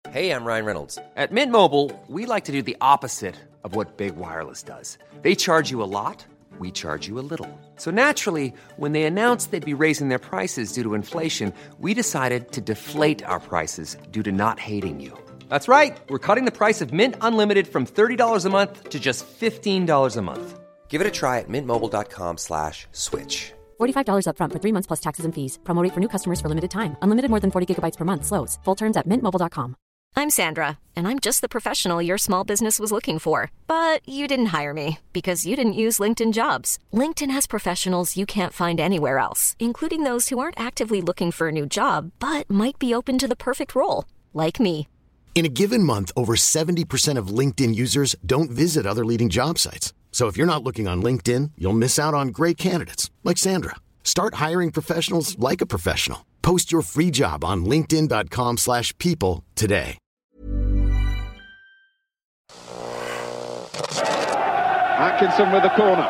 Hey, I'm Ryan Reynolds. At Mint Mobile, we like to do the opposite of what Big Wireless does. They charge you a lot, we charge you a little. So naturally, when they announced they'd be raising their prices due to inflation, we decided to deflate our prices due to not hating you. That's right. We're cutting the price of Mint Unlimited from $30 a month to just $15 a month. Give it a try at mintmobile.com/switch. $45 up front for 3 months plus taxes and fees. Promo rate for new customers for limited time. Unlimited more than 40 gigabytes per month. Slows full terms at mintmobile.com. I'm Sandra, and I'm just the professional your small business was looking for. But you didn't hire me because you didn't use LinkedIn Jobs. LinkedIn has professionals you can't find anywhere else, including those who aren't actively looking for a new job, but might be open to the perfect role, like me. In a given month, over 70% of LinkedIn users don't visit other leading job sites. So if you're not looking on LinkedIn, you'll miss out on great candidates like Sandra. Start hiring professionals like a professional. Post your free job on linkedin.com/people today. Atkinson with the corner.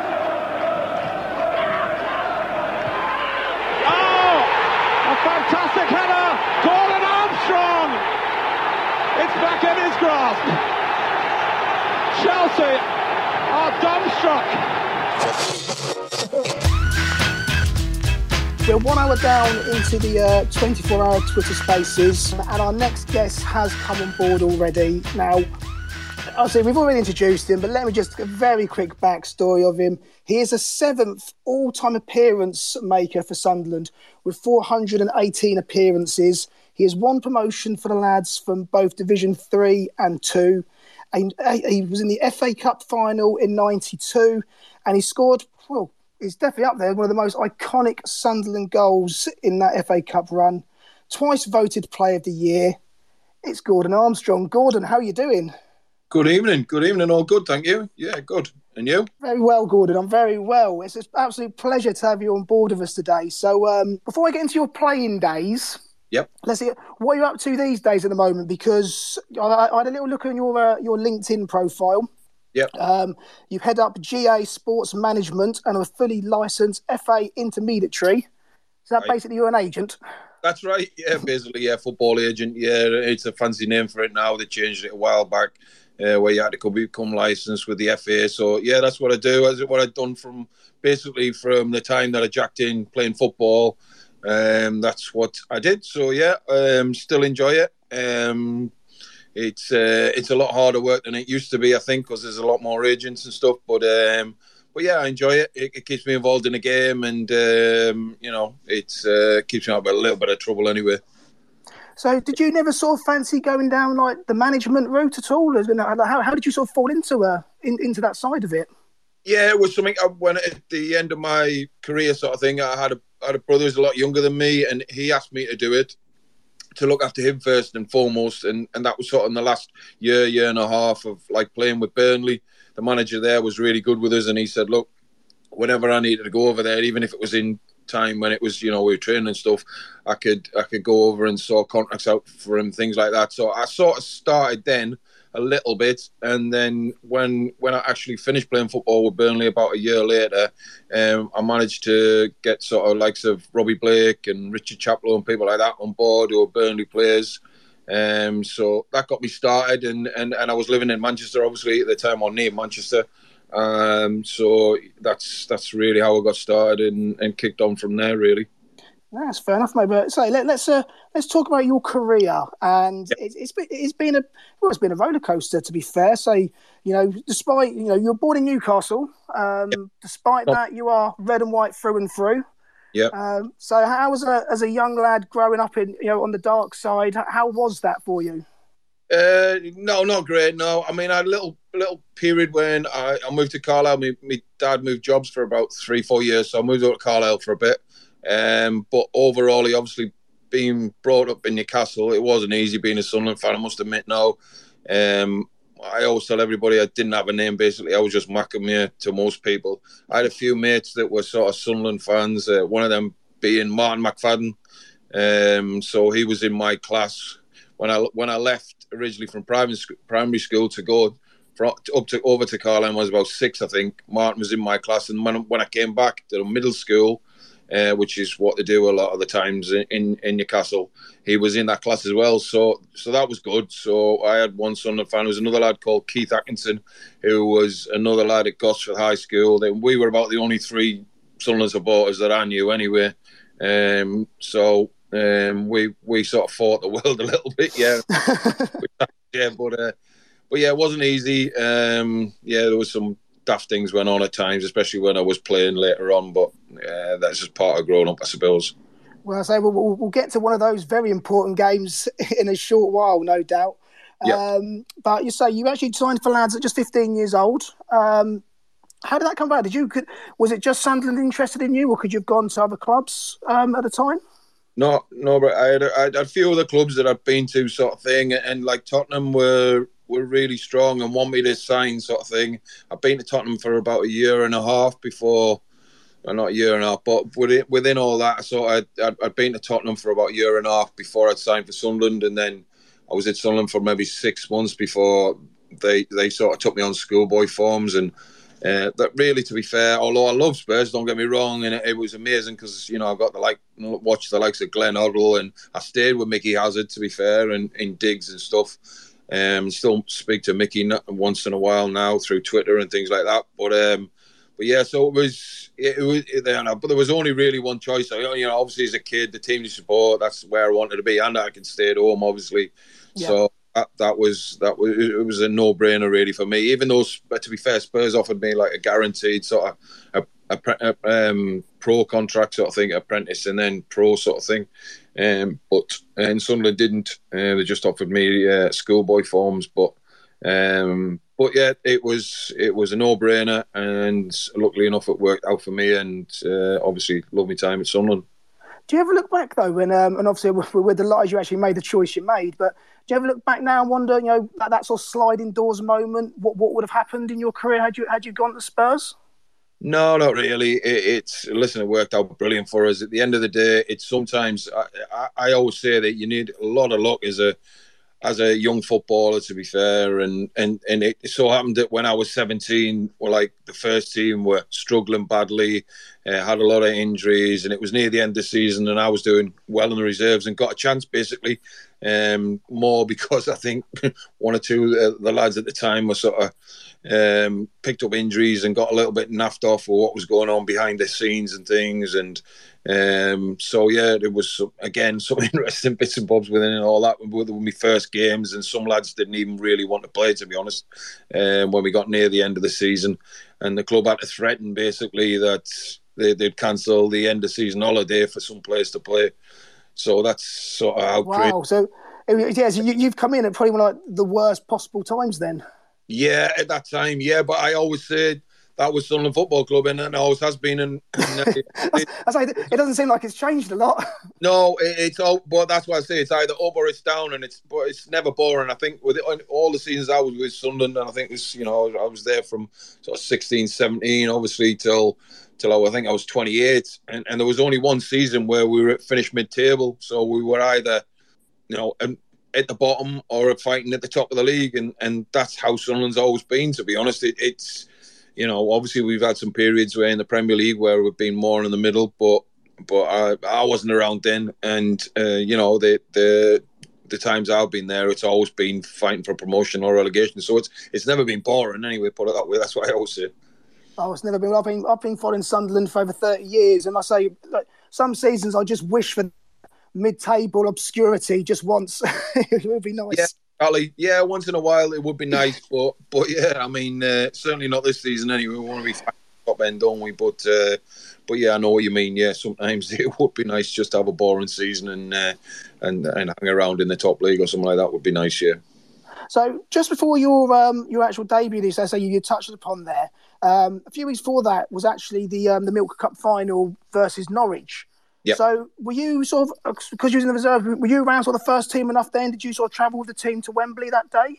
Oh, a fantastic header. Gordon Armstrong. It's back in his grasp. Chelsea are dumbstruck. We're 1 hour down into the 24-hour Twitter Spaces, and our next guest has come on board already. Now, obviously, we've already introduced him, but let me just a very quick backstory of him. He is a 7th all-time appearance maker for Sunderland with 418 appearances. He has won promotion for the lads from both Division 3 and 2. And he was in the FA Cup final in '92, and he scored, well, he's definitely up there, one of the most iconic Sunderland goals in that FA Cup run. Twice voted Player of the Year. It's Gordon Armstrong. Gordon, how are you doing? Good evening, all good, thank you. Yeah, good. And you? Very well, Gordon, I'm very well. It's an absolute pleasure to have you on board with us today. So before I get into your playing days, yep. Let's see, what are you up to these days at the moment? Because I had a little look on your LinkedIn profile. Yep. You head up GA Sports Management and are a fully licensed FA intermediary. So that basically you're an agent? That's right, yeah, basically, yeah, football agent. Yeah, it's a fancy name for it now. They changed it a while back where you had to become licensed with the FA. So, yeah, that's what I do. That's what I've done from the time that I jacked in playing football. That's what I did. So, yeah, still enjoy it. It's a lot harder work than it used to be, I think, because there's a lot more agents and stuff. But yeah, I enjoy it. It keeps me involved in the game, and it keeps me out of a little bit of trouble anyway. So, did you never sort of fancy going down like the management route at all? How did you sort of fall into that side of it? Yeah, it was something. When at the end of my career, sort of thing, I had a brother who's a lot younger than me, and he asked me to do it, to look after him first and foremost, and that was sort of in the last year and a half of like playing with Burnley. The manager there was really good with us, and he said, look, whenever I needed to go over there, even if it was in time when it was, we were training and stuff, I could go over and sort contracts out for him, things like that. So I sort of started then a little bit, and then when I actually finished playing football with Burnley about a year later, I managed to get sort of likes of Robbie Blake and Richard Chaplow and people like that on board who were Burnley players. So that got me started, and I was living in Manchester, obviously, at the time, or near Manchester. So that's really how I got started and kicked on from there, really. That's fair enough, mate. But so let's talk about your career, and yep. it's been a roller coaster, to be fair. So despite you were born in Newcastle, yep. Despite that you are red and white through and through. Yeah. So how was as a young lad growing up in on the dark side? How was that for you? No, not great. No, I mean I had a little period when I moved to Carlisle. My dad moved jobs for about 3-4 years, so I moved over to Carlisle for a bit. But overall, he obviously being brought up in Newcastle, it wasn't easy being a Sunderland fan, I must admit now. I always tell everybody I didn't have a name, basically. I was just Macamere to most people. I had a few mates that were sort of Sunderland fans, one of them being Martin McFadden. So he was in my class. When I left originally from primary school to go over to Carlisle, I was about 6, I think. Martin was in my class. And when I came back to the middle school, which is what they do a lot of the times in Newcastle. He was in that class as well, so that was good. So I had one Sunderland fan. There was another lad called Keith Atkinson, who was another lad at Gosford High School. We were about the only 3 Sunderland supporters that I knew anyway. So we sort of fought the world a little bit, yeah. Yeah, but yeah, it wasn't easy. There was some daft things went on at times, especially when I was playing later on. But that's just part of growing up, I suppose. Well, I say we'll get to one of those very important games in a short while, no doubt. Yep. But you say you actually signed for lads at just 15 years old. How did that come about? Was it just Sunderland interested in you, or could you have gone to other clubs at the time? No, but I had a few other clubs that I'd been to, sort of thing, and like Tottenham were really strong and want me to sign, sort of thing. I've been to Tottenham for about a year and a half before, well, not a year and a half, but within all that, I'd been to Tottenham for about a year and a half before I'd signed for Sunderland, and then I was at Sunderland for maybe 6 months before they sort of took me on schoolboy forms. And that really, to be fair, although I love Spurs, don't get me wrong, and it was amazing because, you know, I got to watch the likes of Glenn Hoddle, and I stayed with Mickey Hazard, to be fair, and in digs and stuff. Still speak to Mickey once in a while now through Twitter and things like that. But yeah, so but there was only really one choice. You know, obviously as a kid, the team you support, that's where I wanted to be, and I can stay at home, obviously. Yeah. So it was a no-brainer really for me. Even though, to be fair, Spurs offered me like a guaranteed sort of a pro contract sort of thing, apprentice and then pro sort of thing. But Sunderland didn't. They just offered me schoolboy forms. But yeah, it was a no-brainer, and luckily enough, it worked out for me. And obviously, love my time at Sunderland. Do you ever look back though, when and obviously we're delighted you actually made the choice you made, but do you ever look back now and wonder, you know, that sort of sliding doors moment, what would have happened in your career had you gone to Spurs? No, not really. Listen, it worked out brilliant for us. At the end of the day, it's sometimes I always say that you need a lot of luck as a young footballer, to be fair, and it so happened that when I was 17, the first team were struggling badly, had a lot of injuries, and it was near the end of the season, and I was doing well in the reserves and got a chance basically, more because I think one or two of the lads at the time were sort of picked up injuries and got a little bit naffed off for what was going on behind the scenes and things, and so yeah, it was again some interesting bits and bobs within and all that with my first games, and some lads didn't even really want to play, to be honest, when we got near the end of the season, and the club had to threaten basically that they'd cancel the end of season holiday for some place to play. So that's sort of how wow. So you've come in at probably one of the worst possible times then. Yeah, at that time, yeah, but I always said that was Sunderland Football Club, and it always has been. It doesn't seem like it's changed a lot. No, it's all. But that's why I say it's either up or it's down, and it's never boring. I think with all the seasons I was with Sunderland, and I think it's, you know, I was there from sort of 16, 17, obviously till I think I was 28, and there was only one season where we were finished mid-table, so we were either, you know, at the bottom or fighting at the top of the league, and that's how Sunderland's always been, to be honest. It's, you know, obviously we've had some periods where in the Premier League where we've been more in the middle, but I wasn't around then, and you know, the times I've been there, it's always been fighting for promotion or relegation, so it's never been boring anyway, put it that way. That's what I always say. Oh, it's never been. I've been following Sunderland for over 30 years, and I say, like, some seasons I just wish for mid-table obscurity just once. It would be nice. Yeah, Ali. Yeah, once in a while it would be nice, but yeah, I mean, certainly not this season anyway. We want to be top end, don't we? But yeah, I know what you mean. Yeah, sometimes it would be nice just to have a boring season and hang around in the top league or something like that would be nice. Yeah. So just before your actual debut, as I say, you touched upon there. A few weeks before that was actually the Milk Cup final versus Norwich. Yep. So were you sort of, because you was in the reserve, were you around sort of the first team enough then? Did you sort of travel with the team to Wembley that day?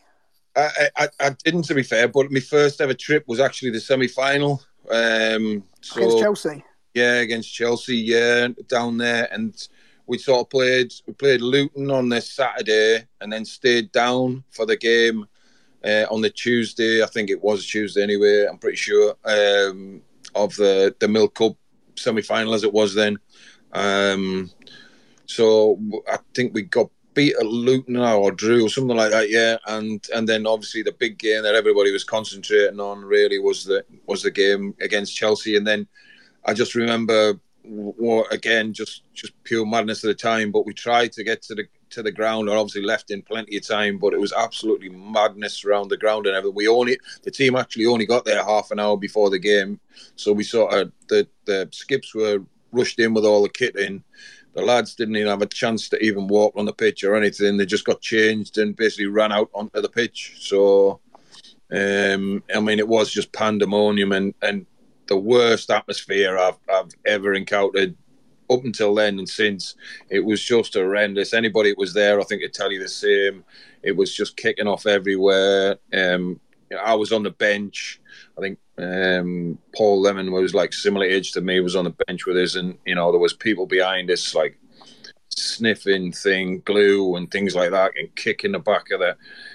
I didn't, to be fair, but my first ever trip was actually the semi-final. Against Chelsea? Yeah, against Chelsea, yeah, down there. And we sort of played Luton on the Saturday and then stayed down for the game on the Tuesday. I think it was Tuesday anyway, I'm pretty sure, of the Milk Cup semi-final as it was then. So I think we got beat at Luton or drew or something like that, yeah. And then obviously the big game that everybody was concentrating on really was the game against Chelsea. And then I just remember, again, just pure madness at the time, but we tried to get to the ground and obviously left in plenty of time, but it was absolutely madness around the ground and everything. The team actually only got there half an hour before the game, so we sort of the skips were rushed in with all the kit in. The lads didn't even have a chance to even walk on the pitch or anything. They just got changed and basically ran out onto the pitch. So, I mean, it was just pandemonium and the worst atmosphere I've ever encountered up until then and since. It was just horrendous. Anybody that was there, I think, would tell you the same. It was just kicking off everywhere. I was on the bench. I think Paul Lemon was like similar age to me, was on the bench with us, and there was people behind us like sniffing glue and things like that, and kicking the back of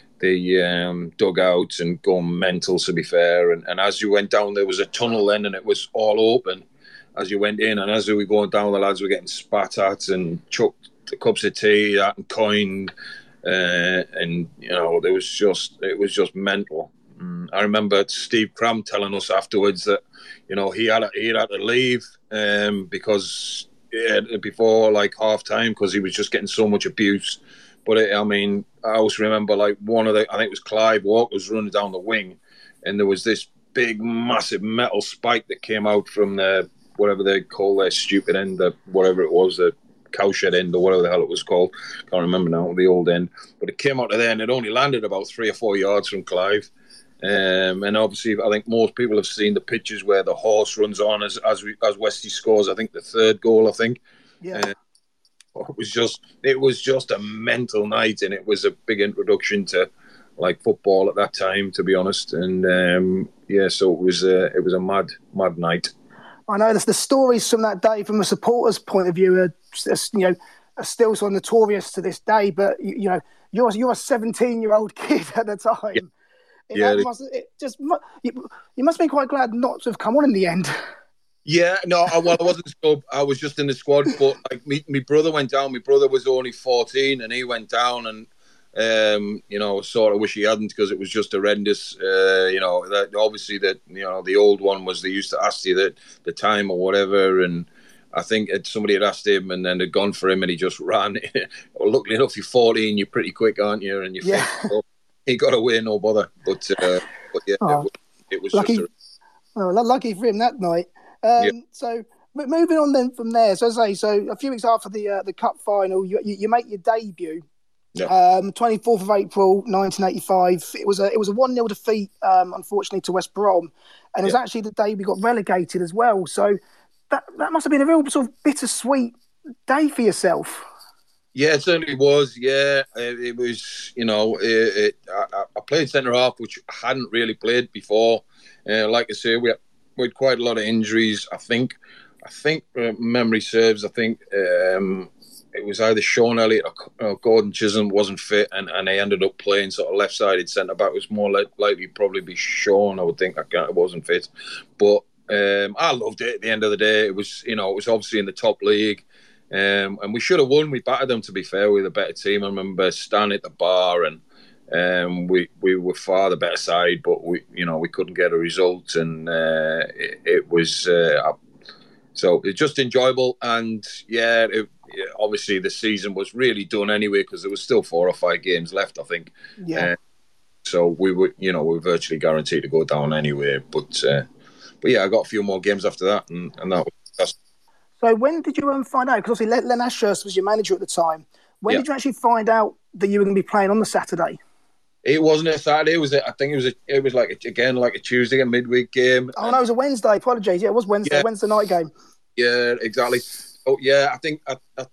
the dugouts and going mental, to be fair. And as you went down, there was a tunnel then, and it was all open as you went in. And as we were going down, the lads were getting spat at and chucked the cups of tea at and coined, and it was just mental. I remember Steve Cram telling us afterwards that he had to leave because before like half time, because he was just getting so much abuse. But I also remember like I think it was Clive Walker was running down the wing, and there was this big massive metal spike that came out from the whatever they call their stupid end, whatever it was, the cowshed end or whatever the hell it was called. Can't remember now, the old end. But it came out of there and it only landed about 3 or 4 yards from Clive. And obviously, I think most people have seen the pictures where the horse runs on as Westy scores. I think the third goal. I think, yeah. It was just a mental night, and it was a big introduction to like football at that time, to be honest. And so it was a mad mad night. I know the stories from that day, from a supporter's point of view, are still sort of notorious to this day. But you're a 17-year-old kid at the time. Yeah. You must be quite glad not to have come on in the end. Yeah, no, I wasn't sub. I was just in the squad. But like, my brother went down. My brother was only 14, and he went down. And sort of wish he hadn't, because it was just horrendous. That obviously that the old one was they used to ask you the time or whatever, and I think somebody had asked him, and then had gone for him, and he just ran. Well, luckily enough, you're 14, you're pretty quick, aren't you? And you think, he got away, no bother. But yeah, it was lucky. Lucky for him that night. So moving on then from there. So as I say, a few weeks after the cup final, you make your debut. Yeah. 24th of April, 1985. It was a 1-0 defeat, unfortunately, to West Brom, and it was actually the day we got relegated as well. So that must have been a real sort of bittersweet day for yourself. Yeah, it certainly was. Yeah, it was. I played centre half, which I hadn't really played before. Like I say, we had quite a lot of injuries. I think memory serves. I think it was either Sean Elliott or Gordon Chisholm wasn't fit, and they ended up playing sort of left-sided centre back. It was more likely probably be Sean. I would think. I wasn't fit, but I loved it. At the end of the day, it was it was obviously in the top league. And we should have won. We battered them, to be fair. We were the better team. I remember standing at the bar, and we were far the better side, but we couldn't get a result, and it was so it's just enjoyable. And obviously the season was really done anyway, because there was still 4 or 5 games left, I think. Yeah. So we were virtually guaranteed to go down anyway. But yeah, I got a few more games after that, and that was. So when did you find out? Because obviously Len Ashurst was your manager at the time. When did you actually find out that you were going to be playing on the Saturday? It wasn't a Saturday. I think it was like a Tuesday, a midweek game. Oh no, it was a Wednesday. Apologies. Yeah, it was Wednesday. Yeah. Wednesday night game. Yeah, exactly. Oh yeah, I think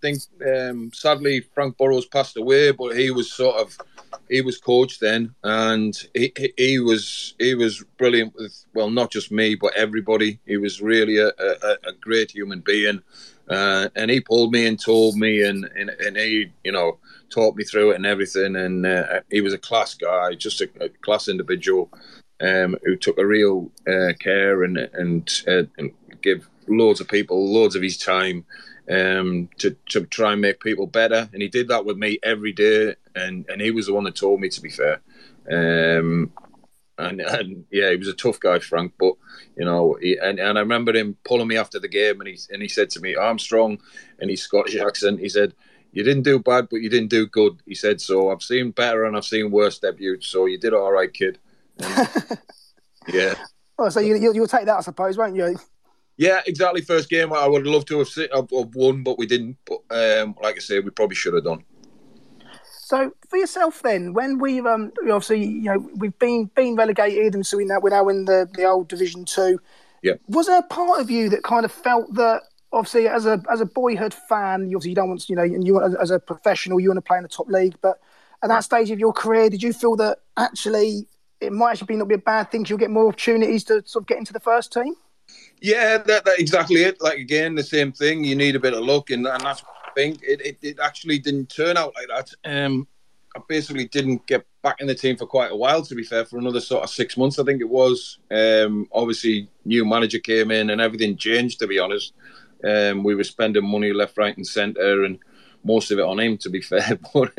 sadly Frank Burrows passed away, but he was coach then, and he was brilliant with, well, not just me but everybody. He was really a great human being, and he pulled me and told me, and he taught me through it and everything, and he was a class guy, just a class individual, who took a real care and give loads of people loads of his time. to try and make people better. And he did that with me every day. And he was the one that told me, to be fair. And yeah, he was a tough guy, Frank. But and I remember him pulling me after the game, and he said to me, "Armstrong," in his Scottish accent, he said, "You didn't do bad, but you didn't do good." He said, "So I've seen better and I've seen worse debuts. So you did all right, kid." And, yeah. Oh, so you'll take that, I suppose, won't you? Yeah, exactly. First game, I would love to have won, but we didn't. But like I say, we probably should have done. So for yourself, then, when we've obviously we've been relegated, and so we're now in the old Division 2. Yeah. Was there a part of you that kind of felt that, obviously, as a boyhood fan, you don't want and you want, as a professional, you want to play in the top league, but at that stage of your career, did you feel that actually it might actually not be a bad thing? You'll get more opportunities to sort of get into the first team? Yeah, that exactly it. Like, again, the same thing. You need a bit of luck, and that's what I think. It actually didn't turn out like that. I basically didn't get back in the team for quite a while, to be fair, for another sort of 6 months, I think it was. Obviously, new manager came in and everything changed, to be honest. We were spending money left, right and centre, and most of it on him, to be fair.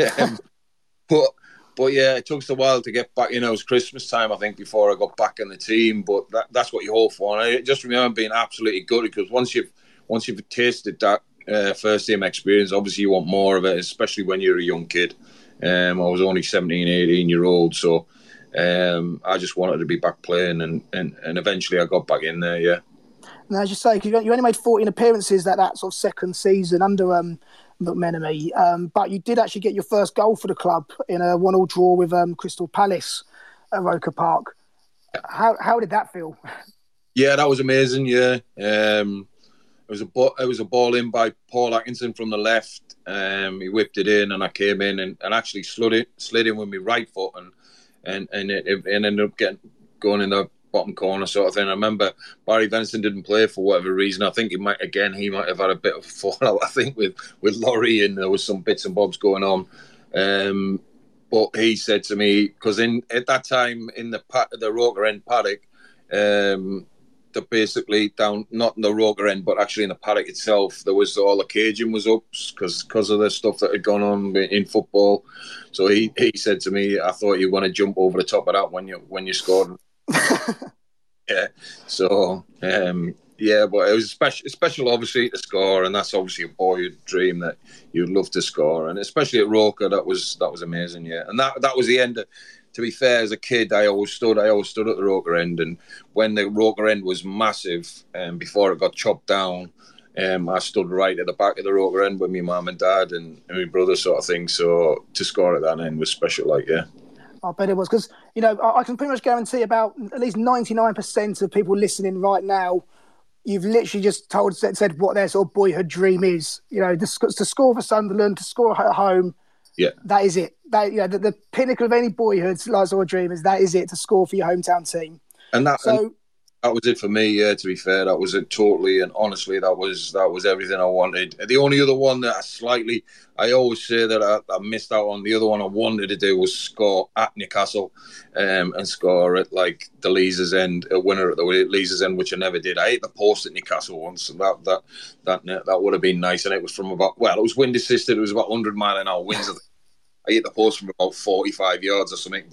But yeah, it took us a while to get back. It was Christmas time, I think, before I got back in the team. But that's what you hope for. And I just remember being absolutely gutted, because once you've tasted that first team experience, obviously you want more of it, especially when you're a young kid. I was only 17, 18 year old, so I just wanted to be back playing, and eventually I got back in there. Yeah. Now, as you say, you only made 14 appearances that sort of second season under McMenemy, but you did actually get your first goal for the club in a 1-1 draw with Crystal Palace at Roker Park. How did that feel? Yeah, that was amazing. Yeah, it was a ball in by Paul Atkinson from the left. He whipped it in, and I came in and actually slid in with my right foot, and it ended up going in the bottom corner sort of thing. I remember Barry Venison didn't play for whatever reason. I think he might have had a bit of a fallout, I think, with Laurie, and there was some bits and bobs going on. But he said to me, because at that time in the Roker End paddock, they're basically down, not in the Roker End, but actually in the paddock itself, there was all the caging was up because of the stuff that had gone on in football. So he said to me, "I thought you were going to jump over the top of that when you scored." Yeah. So yeah, but it was special obviously to score, and that's obviously a boyhood dream that you'd love to score, and especially at Roker, that was amazing. Yeah, and that was the end. To be fair, as a kid, I always stood at the Roker End, and when the Roker End was massive, before it got chopped down, I stood right at the back of the Roker End with my mum and dad and my brother, sort of thing. So to score at that end was special, like, yeah. I bet it was, because I can pretty much guarantee about at least 99% of people listening right now, you've literally just said what their sort of boyhood dream is. To score for Sunderland, to score at home. Yeah, that is it. The pinnacle of any boyhood sort of dream is that is it, to score for your hometown team. And that was it for me. Yeah, to be fair, that was it totally, and honestly, that was everything I wanted. The only other one that I always say that I missed out on. The other one I wanted to do was score at Newcastle, and score at like the Leazes End, a winner at the Leazes End, which I never did. I hit the post at Newcastle once, and that would have been nice. And it was from it was wind assisted. It was about 100-mile-an-hour winds. I hit the post from about 45 yards or something.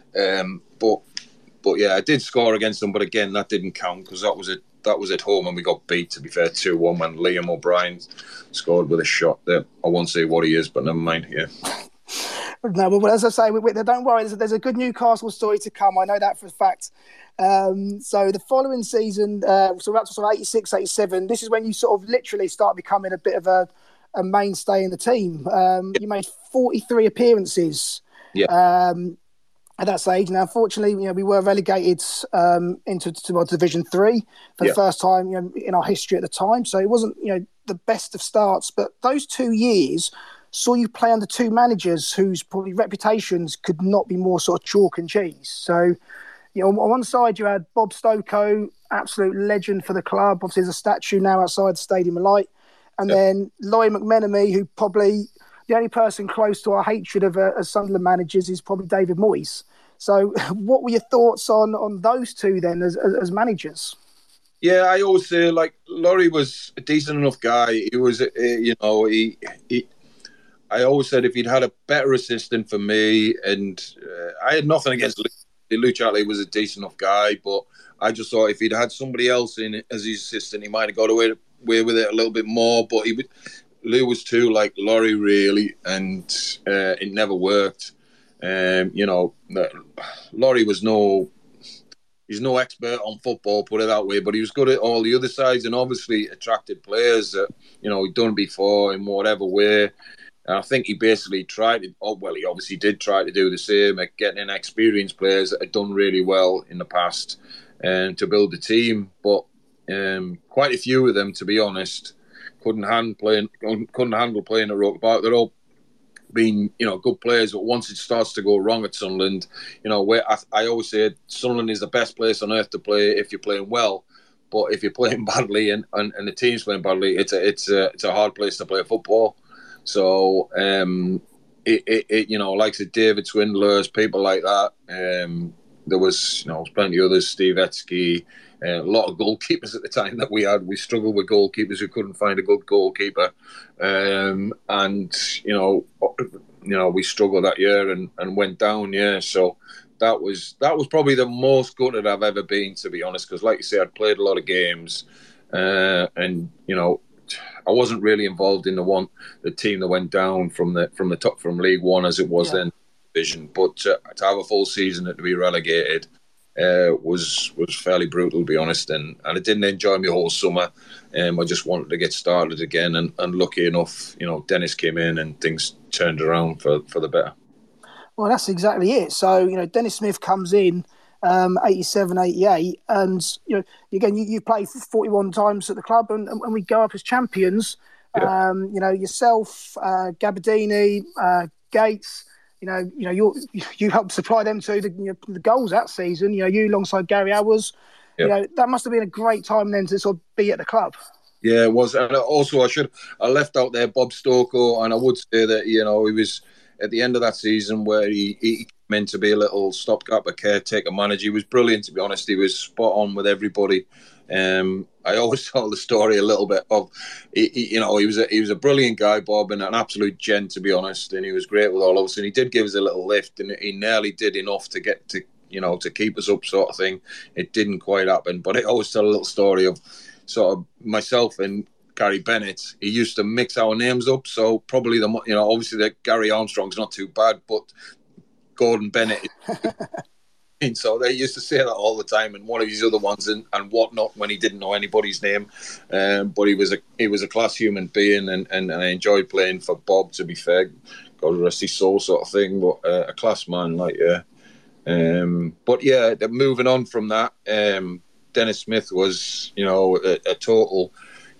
But yeah, I did score against them. But again, that didn't count because that was at home, and we got beat, to be fair, 2-1 when Liam O'Brien scored with a shot that I won't say what he is, but never mind. Yeah. No, well, as I say, don't worry. There's a good Newcastle story to come. I know that for a fact. So the following season, so up to sort of 86, 87, this is when you sort of literally start becoming a bit of a mainstay in the team. You made 43 appearances. Yeah. At that stage. Now, unfortunately, we were relegated into Division 3 for the first time in our history at the time. So it wasn't the best of starts, but those 2 years saw you play under two managers whose probably reputations could not be more sort of chalk and cheese. So, on one side you had Bob Stokoe, absolute legend for the club. Obviously, there's a statue now outside the Stadium of Light. And then Laurie McMenemy, who probably the only person close to our hatred of Sunderland managers is probably David Moyes. So what were your thoughts on those two then as managers? Yeah, I always say, like, Laurie was a decent enough guy. He was, I always said if he'd had a better assistant for me, and I had nothing against Lou Charlie was a decent enough guy, but I just thought if he'd had somebody else in as his assistant, he might have got away with it a little bit more. But Lou was too like Laurie, really, and it never worked. Laurie was he's no expert on football, put it that way, but he was good at all the other sides and obviously attracted players that, he'd done before in whatever way. And I think he basically he obviously did try to do the same at getting in experienced players that had done really well in the past and to build the team. But quite a few of them, to be honest, couldn't handle playing at Roker Park. They're all been, good players, but once it starts to go wrong at Sunderland, where I always say Sunderland is the best place on earth to play if you're playing well. But if you're playing badly and the team's playing badly, it's a hard place to play football. So like David Swindlers, people like that. There was plenty of others, Steve Etsky, a lot of goalkeepers at the time that we had. We struggled with goalkeepers who couldn't find a good goalkeeper, and we struggled that year and went down. Yeah, so that was probably the most gutted I've ever been, to be honest. Because like you say, I'd played a lot of games, and I wasn't really involved in the team that went down from League One as it was then division. But to have a full season and to be relegated was fairly brutal, to be honest. And I didn't enjoy my whole summer. I just wanted to get started again. And lucky enough, Dennis came in and things turned around for the better. Well, that's exactly it. So, Dennis Smith comes in 87, 88, and again, you played 41 times at the club, and we go up as champions. Yeah. Yourself, Gabardini, Gates. You helped supply them to the goals that season. You alongside Gary Hours. Yep. That must have been a great time then to sort of be at the club. Yeah, it was. And also, I left out there Bob Stokoe, and I would say that he was at the end of that season where he meant to be a little stopgap, a caretaker manager. He was brilliant, to be honest. He was spot on with everybody. I always tell the story a little bit of, he was a brilliant guy, Bob, and an absolute gent, to be honest. And he was great with all of us. And he did give us a little lift, and he nearly did enough to get to, to keep us up, sort of thing. It didn't quite happen, but I always tell a little story of sort of myself and Gary Bennett. He used to mix our names up, so probably obviously the Gary Armstrong's not too bad, but Gordon Bennett. And so they used to say that all the time, and one of his other ones and whatnot when he didn't know anybody's name. But he was a class human being, and I enjoyed playing for Bob, to be fair. God rest his soul, sort of thing. But a class man, but yeah, moving on from that, Dennis Smith was, a total,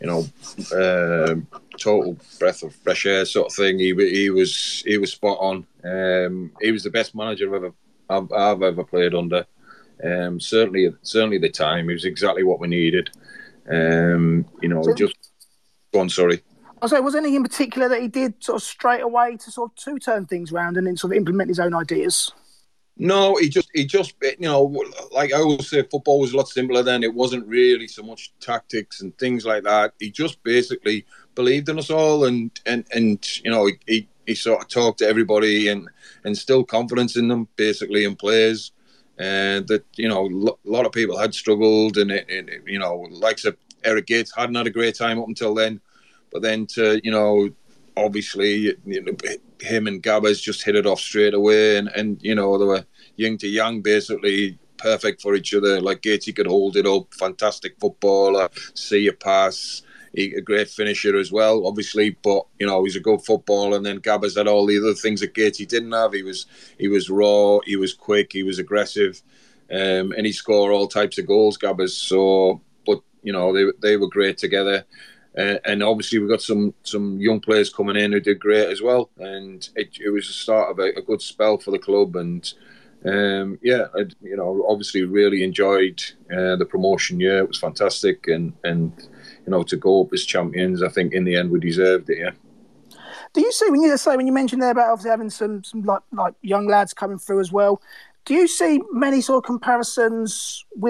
total breath of fresh air, sort of thing. He was spot on. He was the best manager I've ever played under. Certainly at the time, he was exactly what we needed. Just go on, sorry. I was saying, was there anything in particular that he did sort of straight away to turn things around and then sort of implement his own ideas? No, he just like I always say, football was a lot simpler then. It wasn't really so much tactics and things like that. He just basically believed in us all, and he sort of talked to everybody and instilled confidence in them, basically, in players. And that, a lot of people had struggled, and likes of Eric Gates hadn't had a great time up until then. But then obviously, him and Gabbers just hit it off straight away, and they were yin to yang, basically perfect for each other. Like Gatesy could hold it up, fantastic footballer, see a pass, a great finisher as well, obviously. But he's a good footballer, and then Gabbers had all the other things that Gatesy didn't have. He was raw, he was quick, he was aggressive, and he scored all types of goals, Gabbers. So, but they were great together. And obviously we've got some young players coming in who did great as well, and it was the start of a good spell for the club. And obviously really enjoyed the promotion year. It was fantastic, and to go up as champions, I think in the end we deserved it. Yeah. Do you see when you mentioned there about obviously having some like young lads coming through as well? Do you see many sort of comparisons with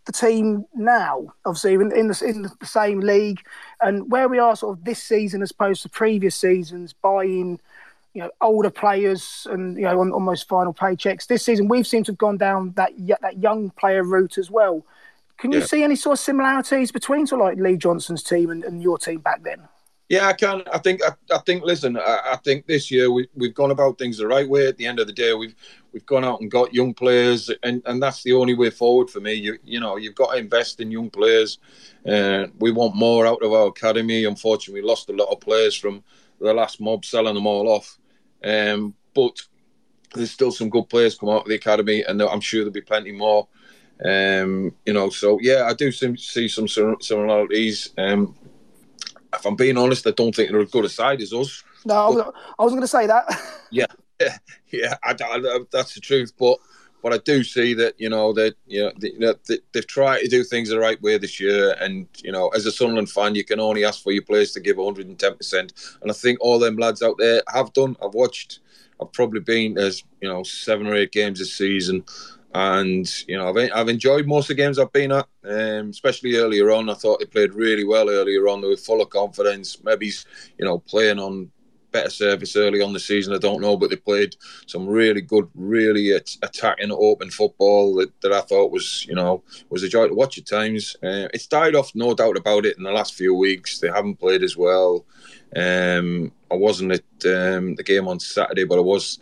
the team now, obviously in the same league, and where we are sort of this season as opposed to previous seasons, buying older players and on almost final paychecks. This season, we've seemed to have gone down that young player route as well. Can you see any sort of similarities between sort of like Lee Johnson's team and your team back then? Yeah, I can. I think. Listen, I think this year we've gone about things the right way. At the end of the day, we've gone out and got young players, and that's the only way forward for me. You've got to invest in young players. We want more out of our academy. Unfortunately, we lost a lot of players from the last mob, selling them all off. But there's still some good players come out of the academy, and I'm sure there'll be plenty more. So yeah, I do see some similarities. If I'm being honest, I don't think they're as good a side as us. No, I wasn't going to say that. Yeah, that's the truth. But I do see that they've tried to do things the right way this year. And as a Sunderland fan, you can only ask for your players to give 110%. And I think all them lads out there have done. I've probably been there's 7 or 8 games this season. And, I've enjoyed most of the games I've been at, especially earlier on. I thought they played really well earlier on. They were full of confidence. Maybe, playing on better service early on the season, I don't know. But they played some really good, really attacking, open football that I thought was a joy to watch at times. It's died off, no doubt about it, in the last few weeks. They haven't played as well. I wasn't at the game on Saturday, but I was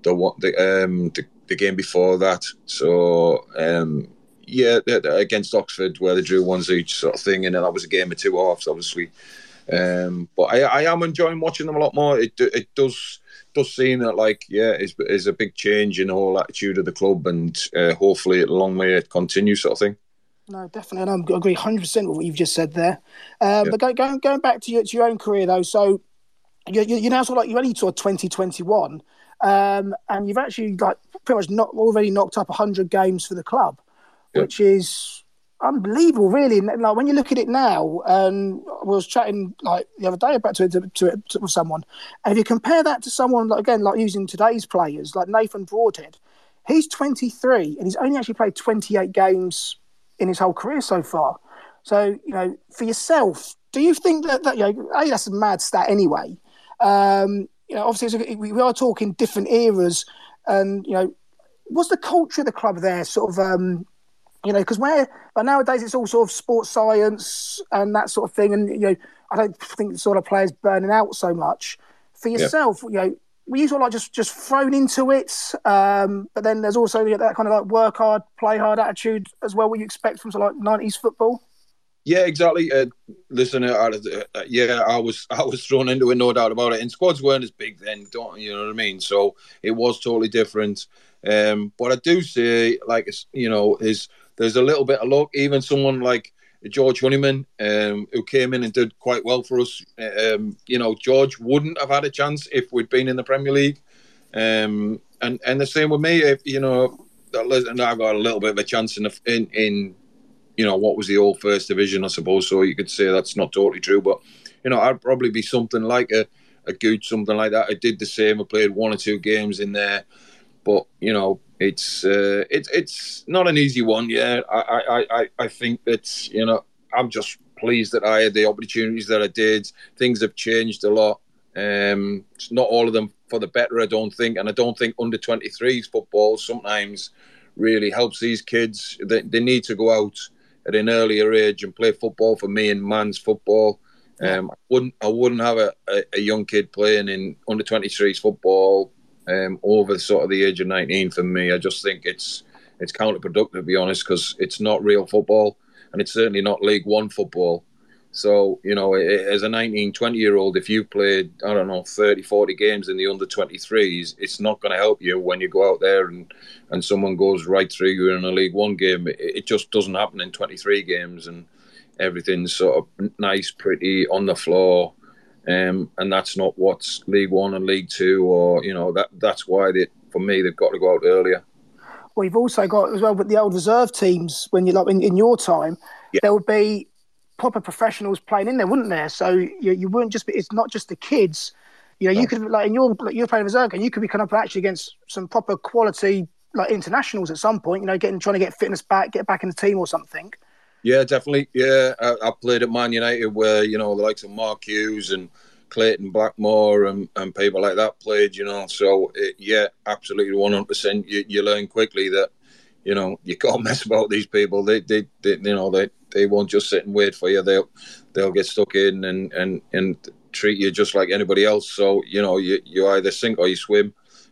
the game before that. So, against Oxford, where they drew 1-1 each sort of thing, and that was a game of 2 halves, obviously. But I am enjoying watching them a lot more. It does seem that, is a big change in the whole attitude of the club, and hopefully along may it continue, sort of thing. No, definitely, and I agree 100% with what you've just said there. But going back to your own career, though, so you're now sort of you're only sort of 2021, and you've actually pretty much already knocked up 100 games for the club, which is unbelievable, really. When you look at it now, and I was chatting the other day about to with someone, and if you compare that to someone using today's players like Nathan Broadhead, he's 23 and he's only actually played 28 games in his whole career so far. So for yourself, do you think that that's a mad stat anyway? Obviously we are talking different eras, and what's the culture of the club there? Sort of, because but nowadays it's all sort of sports science and that sort of thing, and I don't think the sort of players burning out so much. For yourself, were you sort of just thrown into it? But then there's also that kind of work hard, play hard attitude as well. What you expect from sort of 90s football? Yeah, exactly. Listen, I was thrown into it, no doubt about it. And squads weren't as big then, you know what I mean? So it was totally different. But I do say, there's a little bit of luck. Even someone like George Honeyman, who came in and did quite well for us. George wouldn't have had a chance if we'd been in the Premier League. And the same with me. I've got a little bit of a chance in what was the old First Division, I suppose. So you could say that's not totally true, but I'd probably be something like a Gooch, something like that. I did the same. I played 1 or 2 games in there, but it's not an easy one. Yeah, I think that I'm just pleased that I had the opportunities that I did. Things have changed a lot. Not all of them for the better, I don't think, and I don't think under 23s football sometimes really helps these kids. They need to go out at an earlier age and play football. For me, in man's football, I wouldn't have a young kid playing in under 23s football over sort of the age of 19. For me, I just think it's counterproductive, to be honest, because it's not real football, and it's certainly not League One football. So, as a 19, 20-year-old, if you've played, 30, 40 games in the under-23s, it's not going to help you when you go out there and someone goes right through you in a League One game. It just doesn't happen in 23 games, and everything's sort of nice, pretty, on the floor. And that's not what's League One and League Two, or, that's why, for me, they've got to go out earlier. Well, you've also got, as well, with the old reserve teams, when you're in your time, there would be proper professionals playing in there, wouldn't there? So you wouldn't just be, it's not just the kids. You could, you're playing reserve game, you could be coming up actually against some proper quality like internationals at some point. Trying to get fitness back, get back in the team or something. Yeah, definitely. Yeah, I played at Man United where the likes of Mark Hughes and Clayton Blackmore and people like that played. So yeah, absolutely 100%. You learn quickly that you can't mess about these people. They won't just sit and wait for you. They'll get stuck in and treat you just like anybody else. So you either sink or you swim,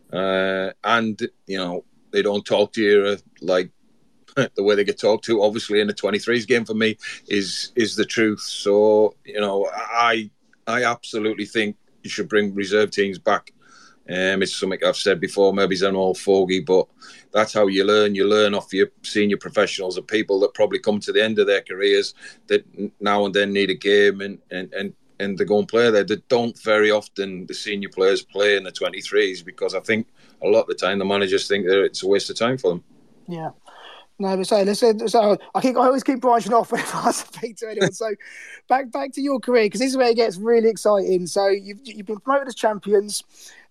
and they don't talk to you like the way they get talked to. Obviously, in the 23s game for me is the truth. So I absolutely think you should bring reserve teams back. It's something I've said before. Maybe it's an old fogey, but that's how you learn. You learn off your senior professionals and people that probably come to the end of their careers that now and then need a game and they go and play there. They don't very often, the senior players, play in the 23s because I think a lot of the time the managers think that it's a waste of time for them. Yeah. No, but so I always keep branching off whenever I speak to anyone. So back to your career, because this is where it gets really exciting. So you've been promoted as champions,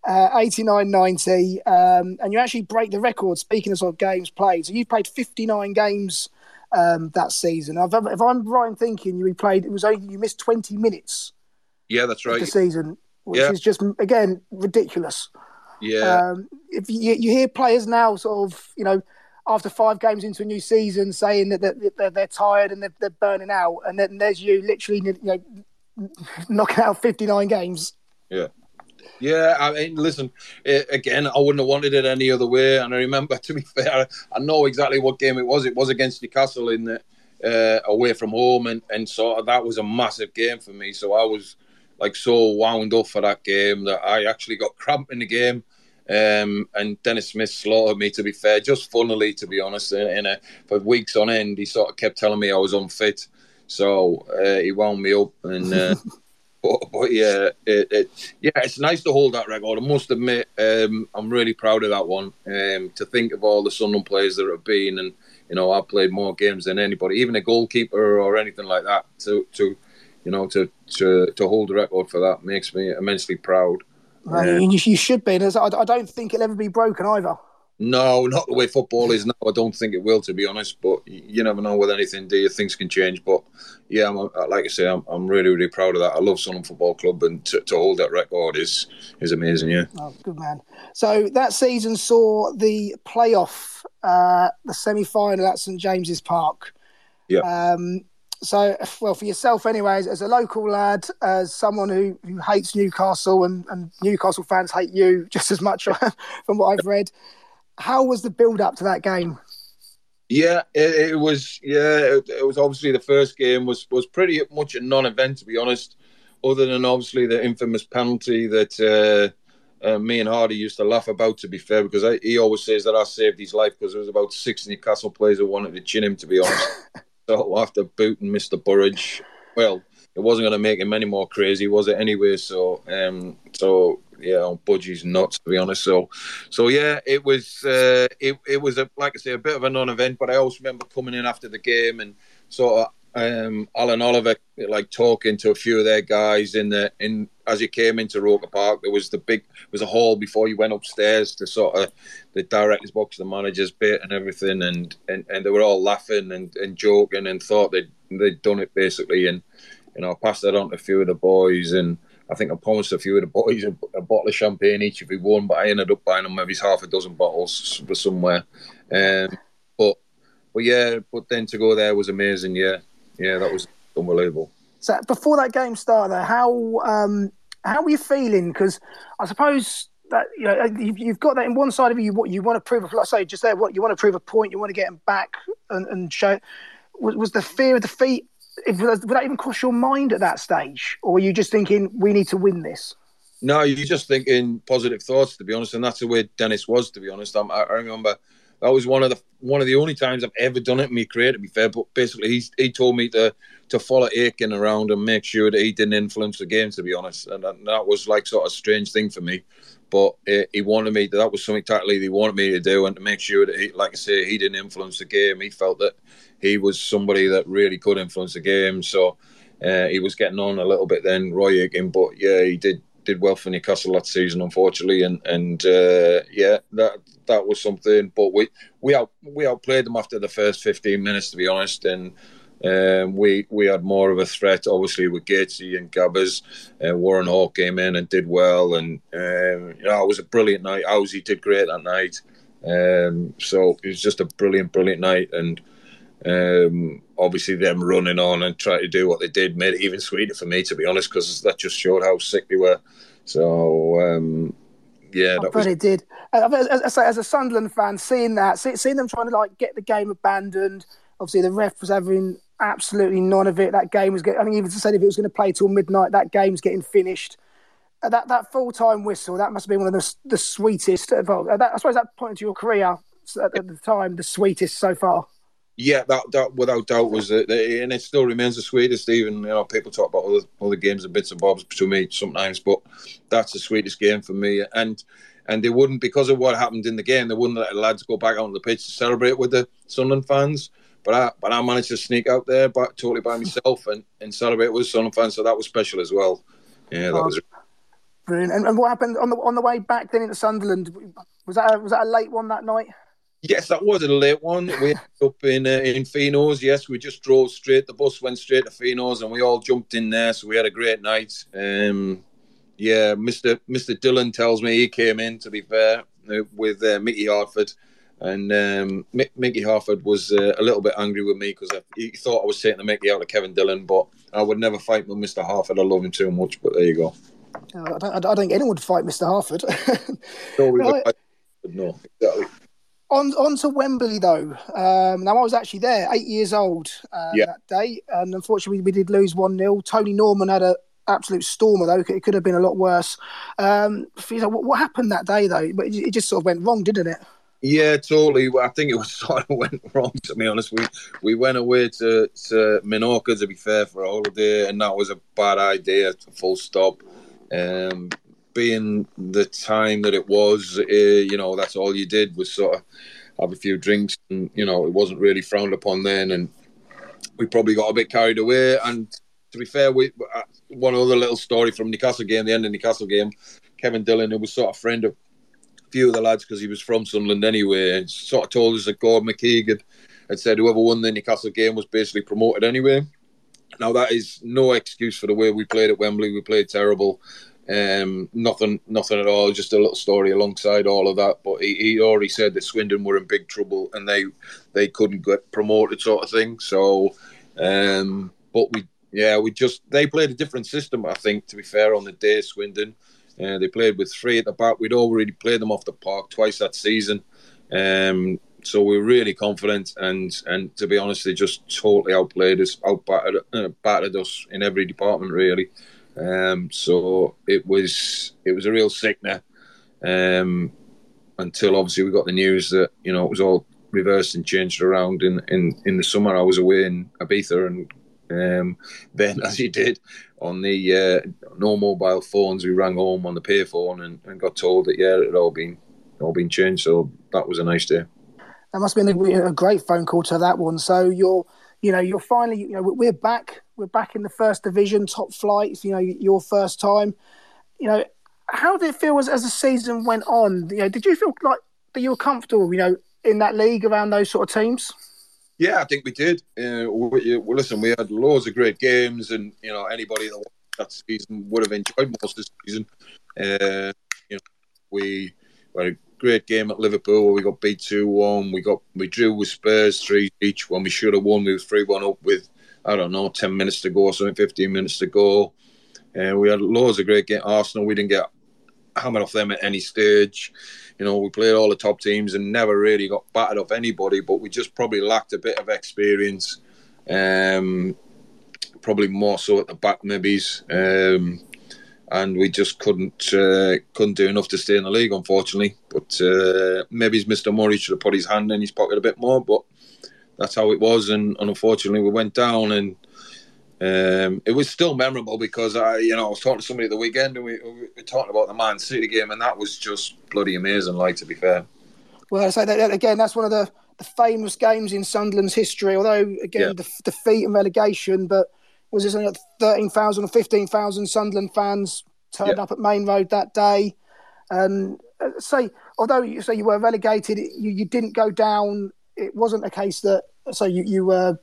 89-90, and you actually break the record. Speaking of sort of games played, so you played 59 games that season. If I'm right in thinking, you missed 20 minutes. Yeah, that's right. The season, which is just again ridiculous. Yeah. If you hear players now, sort of, after 5 games into a new season, saying that they're tired and they're burning out, and then there's you literally, knocking out 59 games. Yeah. Yeah, I mean, listen, again, I wouldn't have wanted it any other way. And I remember, to be fair, I know exactly what game it was. It was against Newcastle in the away from home, and so that was a massive game for me. So I was so wound up for that game that I actually got cramp in the game. And Dennis Smith slaughtered me, to be fair, just funnily, to be honest. For weeks on end, he sort of kept telling me I was unfit, so he wound me up. And but yeah, it's nice to hold that record. I must admit, I'm really proud of that one. To think of all the Sunderland players that have been, and I played more games than anybody, even a goalkeeper or anything like that. To hold the record for that makes me immensely proud. You should be. I don't think it'll ever be broken either. No, not the way football is now. I don't think it will, to be honest. But you never know with anything, do you? Things can change. But yeah, like I say, I'm really, really proud of that. I love Sunderland Football Club, and to hold that record is amazing. Yeah. Oh, good man. So that season saw the playoff, the semi-final at St James's Park. Yeah. So, well, for yourself anyway, as a local lad, as someone who hates Newcastle and Newcastle fans hate you just as much from what I've read, how was the build-up to that game? Yeah, it was. Yeah, it was obviously the first game was pretty much a non-event, to be honest, other than obviously the infamous penalty that me and Hardy used to laugh about, to be fair, because he always says that I saved his life because there was about 6 Newcastle players who wanted to chin him, to be honest. So after booting Mr. Burridge, well, it wasn't going to make him any more crazy, was it? Anyway, so yeah, Budgie's nuts, to be honest. So yeah, it was it was like I say, a bit of a non-event. But I always remember coming in after the game and sort of Alan Oliver talking to a few of their guys as you came into Roker Park. There was a hall before you went upstairs to sort of the director's box, the manager's bit and everything, and they were all laughing and joking and thought they'd done it basically. And I passed that on to a few of the boys, and I think I promised a few of the boys a bottle of champagne each if we won, but I ended up buying them maybe half a dozen bottles for somewhere. But then to go there was amazing. Yeah, that was unbelievable. So before that game started, how were you feeling? Because I suppose that you've got that in one side of you. What you want to prove, like I say, just there. What you want to prove a point. You want to get them back and show. Was the fear of defeat? Would that even cross your mind at that stage, or were you just thinking we need to win this? No, you're just thinking positive thoughts, to be honest, and that's the way Dennis was, to be honest. I remember. That was one of the only times I've ever done it in my career, to be fair. But basically, he told me to follow Aiken around and make sure that he didn't influence the game, to be honest. And that was sort of a strange thing for me. But he wanted me. That was something tactically he wanted me to do, and to make sure that he didn't influence the game. He felt that he was somebody that really could influence the game. So he was getting on a little bit then, Roy Aiken. But yeah, he did did well for Newcastle that season, unfortunately, and that was something. But we outplayed them after the first 15 minutes, to be honest, and we had more of a threat, obviously, with Gatesy and Gabbers. Warren Hawke came in and did well, and it was a brilliant night. Owsey did great that night, so it was just a brilliant night, and obviously them running on and trying to do what they did made it even sweeter for me, to be honest, because that just showed how sick they were. So it did. As a Sunderland fan, seeing them trying to get the game abandoned. Obviously, the ref was having absolutely none of it. That game was I think even said if it was going to play till midnight, that game's getting finished. That full-time whistle, that must have been one of the sweetest. I suppose that point to your career at the time, the sweetest so far. Yeah, that without doubt was it, and it still remains the sweetest. Even people talk about other games and bits and bobs to me sometimes, but that's the sweetest game for me. And they wouldn't, because of what happened in the game, they wouldn't let the lads go back out on the pitch to celebrate with the Sunderland fans. But I managed to sneak out there totally by myself and celebrate with Sunderland fans, so that was special as well. Yeah, that was brilliant. And what happened on the way back then into Sunderland? Was that a late one that night? Yes, that was a late one. We ended up in Finos. Yes, we just drove straight. The bus went straight to Finos, and we all jumped in there. So we had a great night. Mr. Dillon tells me he came in, to be fair, with Mickey Hartford. And Mickey Hartford was a little bit angry with me because he thought I was taking the Mickey out of Kevin Dillon, but I would never fight with Mr. Hartford. I love him too much, but there you go. I don't think anyone would fight Mr. Hartford. No, exactly. On to Wembley, though. Now, I was actually there, 8 years old that day, and unfortunately we did lose 1-0. Tony Norman had an absolute stormer, though. It could have been a lot worse. What happened that day, though? But it just sort of went wrong, didn't it? Yeah, totally. I think it was sort of went wrong, to be honest. We went away to Menorca, to be fair, for a holiday, and that was a bad idea, full stop. Being the time that it was, that's all you did was sort of have a few drinks, and it wasn't really frowned upon then, and we probably got a bit carried away. And to be fair, one other little story from Newcastle game, the end of Newcastle game, Kevin Dillon, who was sort of friend of a few of the lads because he was from Sunderland anyway, and sort of told us that Gordon McKeegan had said whoever won the Newcastle game was basically promoted anyway. Now that is no excuse for the way we played at Wembley. We played terrible. Nothing at all, just a little story alongside all of that. But he already said that Swindon were in big trouble and they couldn't get promoted, sort of thing. So they played a different system, I think, to be fair, on the day, Swindon. They played with 3 at the back. We'd already played them off the park twice that season, so we were really confident, and to be honest, they just totally outplayed us, battered us in every department, really. So it was a real sickener, until obviously we got the news that it was all reversed and changed around in the summer. I was away in Ibiza, and then, as you did on the no mobile phones, we rang home on the payphone and got told that it had all been changed. So that was a nice day. That must have been a great phone call to that one. So you're finally, we're back. We're back in the first division, top flight. It's, your first time. How did it feel as the season went on? Did you feel like that you were comfortable, in that league around those sort of teams? Yeah, I think we did. Listen, we had loads of great games, and anybody that watched that season would have enjoyed most of the season. We had a great game at Liverpool where we got beat 2-1. We drew with Spurs 3 each when we should have won. We were 3-1 up with 10 minutes to go, something 15 minutes to go. We had loads of great games. Arsenal, we didn't get hammered off them at any stage. We played all the top teams and never really got battered off anybody, but we just probably lacked a bit of experience. Probably more so at the back, maybe. And we just couldn't do enough to stay in the league, unfortunately. But maybe Mr. Murray should have put his hand in his pocket a bit more, but that's how it was. And unfortunately, we went down, and it was still memorable because I was talking to somebody at the weekend, and we were talking about the Man City game, and that was just bloody amazing, to be fair. Well, I say that again, that's one of the famous games in Sunderland's history, although, again, the defeat and relegation, but was this 13,000 or 15,000 Sunderland fans turned up at Main Road that day. And although you were relegated, you didn't go down. It wasn't a case that you were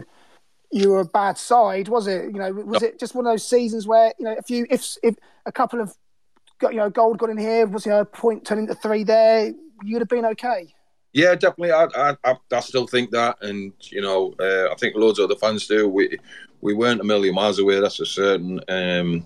a bad side, was it? Was it just one of those seasons where if a couple of gold got in here, was a point turned into 3 there, you'd have been okay. Yeah, definitely. I still think that, and I think loads of other fans do. We weren't a million miles away, that's for certain. And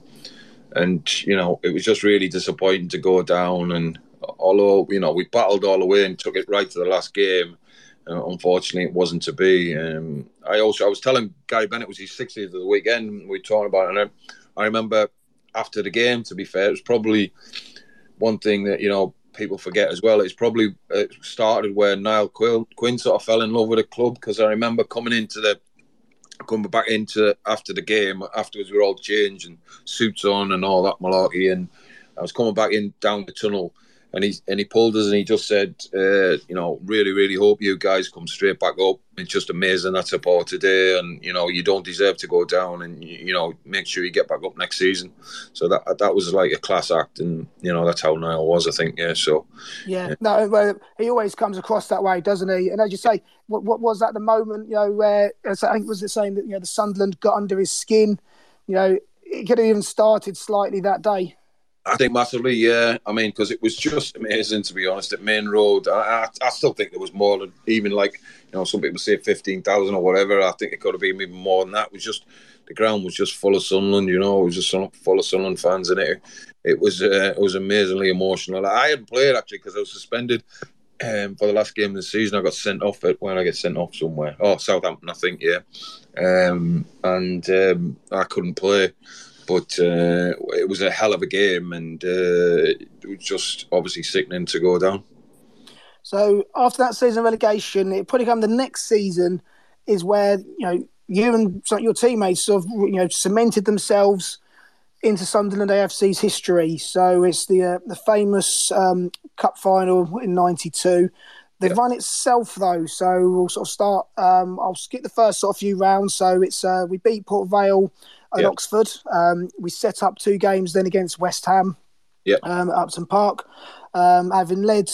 it was just really disappointing to go down. And although we battled all the way and took it right to the last game, unfortunately it wasn't to be. I was telling Gary Bennett, it was his 60th of the weekend. We talked about it, and I remember after the game. To be fair, it was probably one thing that people forget as well. It started where Niall Quinn sort of fell in love with the club, because I remember coming back into after the game. Afterwards, we were all changed and suits on and all that malarkey, and I was coming back in down the tunnel, and he pulled us and he just said, really, really hope you guys come straight back up. It's just amazing that support today, and you don't deserve to go down, and make sure you get back up next season. So that was like a class act, and that's how Niall was, I think. Yeah. So no, well, he always comes across that way, doesn't he? And as you say, what was that the moment where I think was it saying that the Sunderland got under his skin? It could have even started slightly that day. I think massively, yeah. I mean, because it was just amazing, to be honest, at Main Road. I still think there was more than even some people say 15,000 or whatever. I think it could have been even more than that. It was just, the ground was just full of Sunderland, it was just full of Sunderland fans, and it was amazingly emotional. I hadn't played, actually, because I was suspended for the last game of the season. I got sent off when I get sent off somewhere. Oh, Southampton, I think, yeah. And I couldn't play. But it was a hell of a game, and it was just obviously sickening to go down. So after that season of relegation, it probably come the next season is where you and some of your teammates sort of cemented themselves into Sunderland AFC's history. So it's the famous cup final in '92. The run itself, though, so we'll sort of start. I'll skip the first sort of few rounds. So it's we beat Port Vale at Oxford. We set up 2 games then against West Ham at Upton Park, having led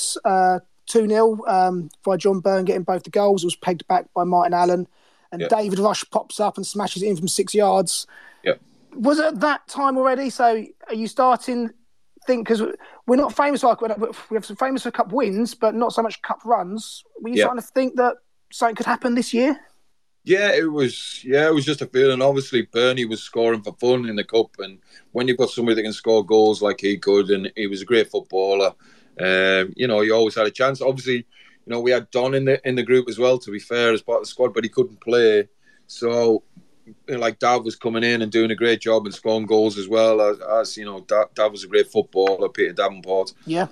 2-0 by John Byrne getting both the goals. It was pegged back by Martin Allen, and David Rush pops up and smashes it in from 6 yards. Was it at that time already? So are you starting think, because we're not famous we have some famous for cup wins, but not so much cup runs. Were you starting to think that something could happen this year? Yeah, it was just a feeling. Obviously, Bernie was scoring for fun in the cup, and when you've got somebody that can score goals like he could, and he was a great footballer, you always had a chance. Obviously, we had Don in the group as well, to be fair, as part of the squad, but he couldn't play. So, Dav was coming in and doing a great job and scoring goals as well. Dav was a great footballer, Peter Davenport. Yeah.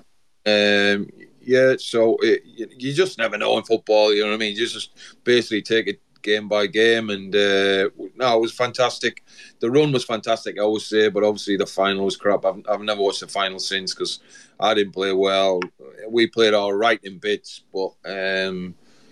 So you just never know in football, you know what I mean? You just basically take it game by game, and it was fantastic. The run was fantastic, I always say, but obviously the final was crap. I've never watched the final since, because I didn't play well. We played all right in bits, but in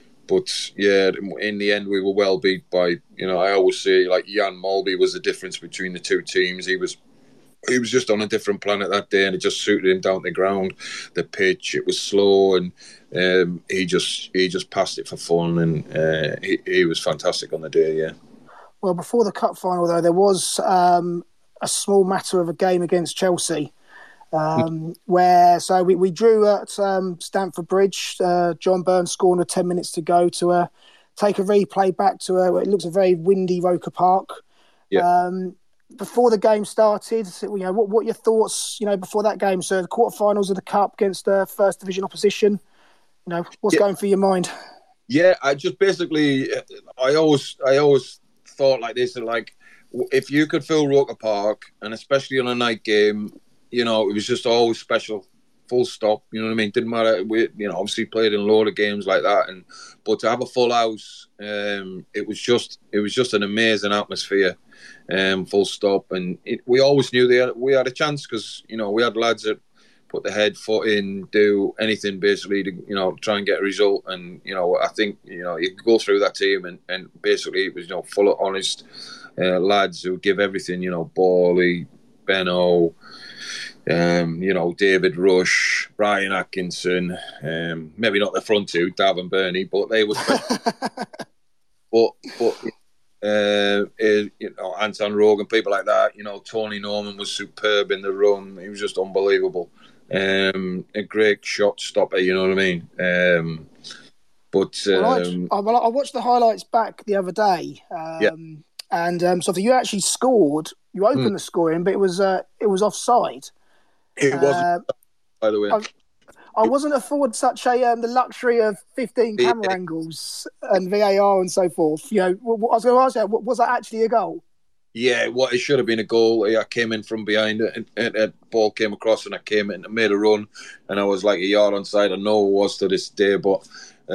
the end we were well beat by, I always say, Jan Mulby was the difference between the two teams. He was just on a different planet that day, and it just suited him down to the ground. The pitch, it was slow, and he just passed it for fun, and he was fantastic on the day, yeah. Well, before the cup final, though, there was a small matter of a game against Chelsea, where we drew at Stamford Bridge. John Byrne scoring with 10 minutes to go to take a replay back to it looks a very windy Roker Park. Yeah. Before the game started, what were your thoughts, before that game? So the quarterfinals of the cup against the first division opposition, what's going through your mind? Yeah, I just basically, I always thought like this, if you could fill Roker Park, and especially on a night game, it was just always special, full stop. You know what I mean? Didn't matter. We, obviously played in a load of games like that, but to have a full house, it was just an amazing atmosphere. Full stop, and we always knew we had a chance, because we had lads that put the head foot in, do anything basically to try and get a result. And I think you could go through that team, and basically it was full of honest lads who give everything. Bawley, Benno, David Rush, Brian Atkinson, maybe not the front two, Dav and Bernie, but they were. Anton Rogan, people like that. Tony Norman was superb in the run. He was just unbelievable. A great shot stopper. You know what I mean? I watched the highlights back the other day, and so you actually scored. You opened the scoring, but it was offside. It wasn't, by the way. I wasn't afforded such the luxury of 15 camera angles and VAR and so forth. I was going to ask you, was that actually a goal? Yeah, it should have been a goal. I came in from behind it, and the ball came across, and I came in and made a run, and I was like a yard onside. I know it was to this day, but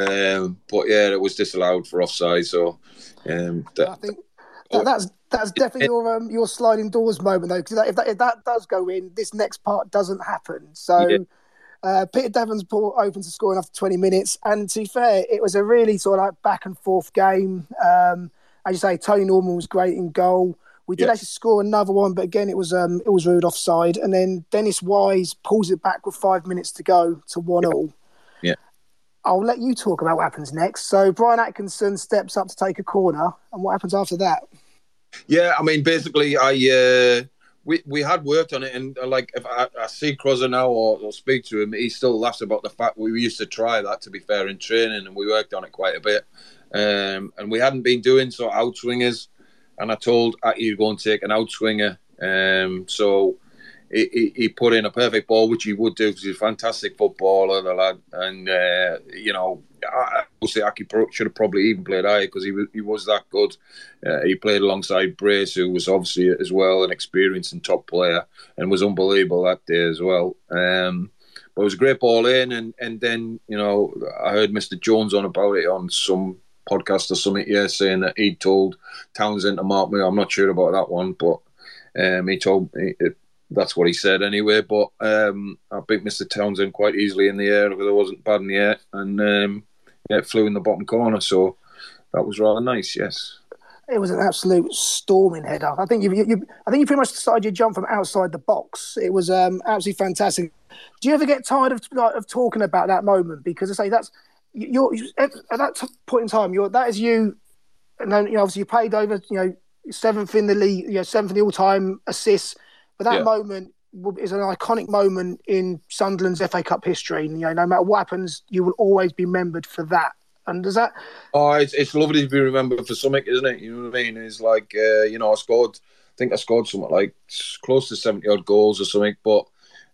it was disallowed for offside. So I think that's definitely your sliding doors moment, though, because if that does go in, this next part doesn't happen. So. Yeah. Peter Davenport opened to scoring after 20 minutes, and to be fair, it was a really sort of like back and forth game. As you say, Tony Norman was great in goal. We did actually score another one, but again, it was ruled offside. And then Dennis Wise pulls it back with 5 minutes to go to 1-1. Yeah. I'll let you talk about what happens next. So Brian Atkinson steps up to take a corner, and what happens after that? Yeah, I mean, basically, We had worked on it, and if I see Crozza now or speak to him, he still laughs about the fact we used to try that, to be fair, in training, and we worked on it quite a bit. And we hadn't been doing sort of outswingers, and I told Aki to go and take an outswinger. So he put in a perfect ball, which he would do because he's a fantastic footballer, the lad. And, I would say Aki should have probably even played higher because he was that good. He played alongside Brace, who was obviously as well an experienced and top player and was unbelievable that day as well. But it was a great ball in, and then, I heard Mr. Jones on about it on some podcast or something, saying that he'd told Townsend to mark me. I'm not sure about that one, but he told me that's what he said anyway. But I beat Mr. Townsend quite easily in the air because I wasn't bad in the air, and it flew in the bottom corner, so that was rather nice. Yes, it was an absolute storming header. I think you pretty much started your jump from outside the box. It was absolutely fantastic. Do you ever get tired of talking about that moment? Because I say that's at that point in time. That is you, and then obviously you played over 7th in the league, 7th in the all-time assists. But that moment is an iconic moment in Sunderland's FA Cup history. No matter what happens, you will always be remembered for that. And does that? Oh, it's lovely to be remembered for something, isn't it? You know what I mean? It's like I scored something like close to 70-odd goals or something. But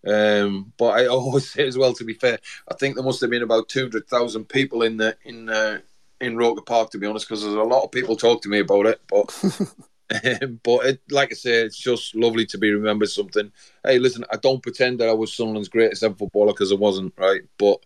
I always say as well, to be fair, I think there must have been about 200,000 people in Roker Park, to be honest, because there's a lot of people talk to me about it, but. But like I say, it's just lovely to be remembered something. Hey, listen, I don't pretend that I was Sunderland's greatest ever footballer because I wasn't, right? But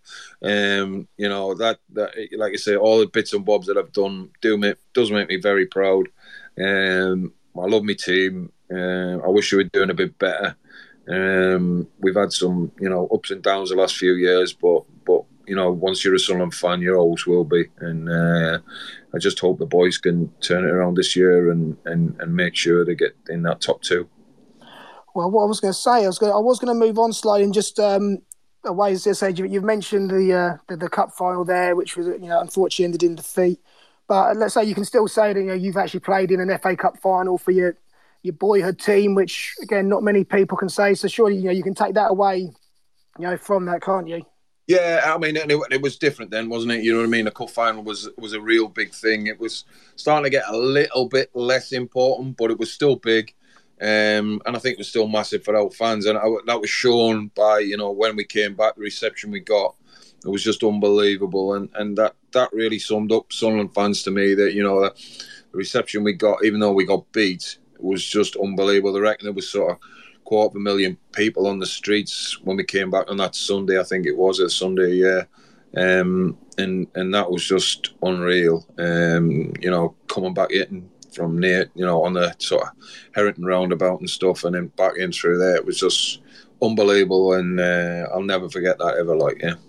that like I say, all the bits and bobs that I've done does make me very proud. I love my team. I wish we were doing a bit better. We've had some ups and downs the last few years, but once you're a Sunderland fan, you always will be. And I just hope the boys can turn it around this year and make sure they get in that top two. Well, what I was going to say, I was going to move on slightly and just away. As I said, you've mentioned the cup final there, which was unfortunately ended in defeat. But let's say you can still say that you've actually played in an FA Cup final for your boyhood team, which again not many people can say. So surely you can take that away, from that, can't you? Yeah, I mean, it was different then, wasn't it? You know what I mean? The cup final was a real big thing. It was starting to get a little bit less important, but it was still big. And I think it was still massive for our fans. And that was shown by, when we came back, the reception we got. It was just unbelievable. And that really summed up Sunderland fans to me, that, the reception we got, even though we got beat, was just unbelievable. I reckon there was sort of 250,000 people on the streets when we came back on that Sunday. I think it was a Sunday, yeah. And that was just unreal. Coming back in from near, on the sort of Herrington roundabout and stuff, and then back in through there, it was just unbelievable. And I'll never forget that ever.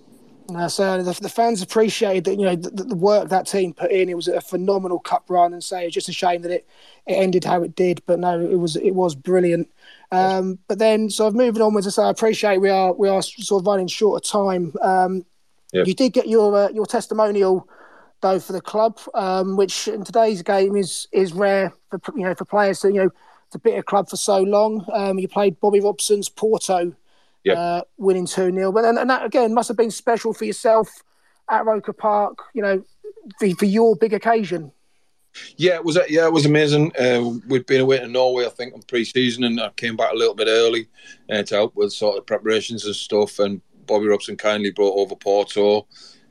So the fans appreciated that, the work that team put in. It was a phenomenal cup run, and say it's just a shame that it ended how it did. But no, it was brilliant. But then, sort of moving onwards, I appreciate we are sort of running short of time. You did get your testimonial though for the club, which in today's game is rare for players to be at a club for so long. You played Bobby Robson's Porto. Winning 2-0, but and that again must have been special for yourself at Roker Park, for your big occasion. It was amazing. We'd been away to Norway, I think, on pre-season, and I came back a little bit early to help with sort of preparations and stuff. And Bobby Robson kindly brought over Porto.